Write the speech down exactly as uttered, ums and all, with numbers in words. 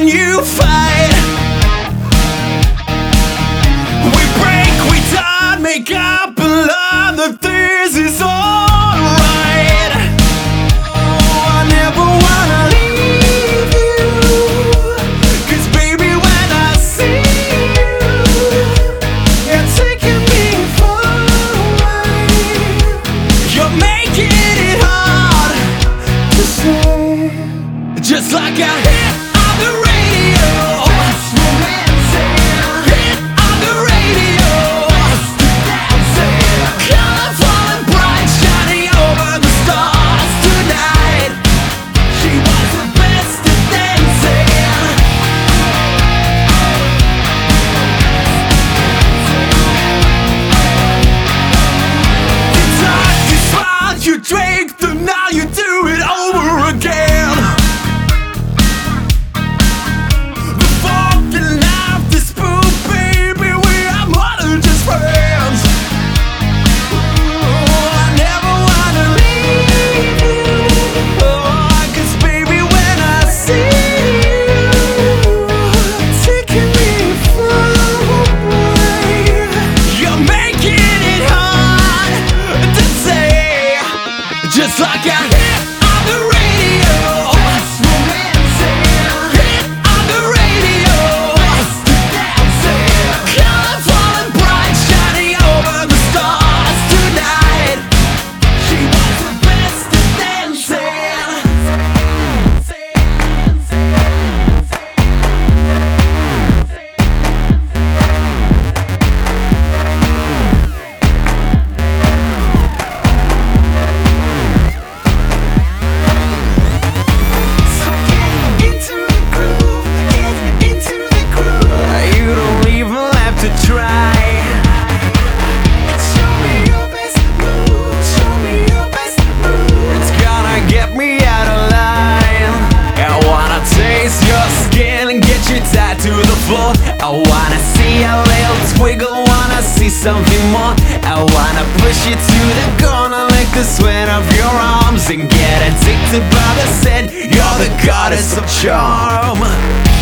when you fight. We break, we die, make up and learn that this is alright. Oh, I never wanna leave you, 'cause baby when I see you, you're taking me far away. You're making it hard to say, just like a hit on the radio. That's romantic. Hit on the radio. Colorful and bright, shining over the stars tonight. She was the best at dancing. You talk, you smile, you drink, then now you do it over again. The fork and knife, the spoon, baby, we are more than just friends. Oh, I never wanna leave you. Oh, 'cause baby, when I see you, taking me far away. You're making it hard to say, just like a hit on the radio. That's romantic. Hit on the radio. Colorful and bright, shining over the stars tonight. She was the best at dancing. So get into the groove, get into the groove. You don't even have to try. Show me your best move, show me your best move. It's gonna get me out of line. I wanna taste your skin and get you tied to the floor. I wanna see a little twiggle, wanna see something more. I wanna push you to the corner, like the sweat of your arms, and get addicted by the scent. You're the goddess of charm.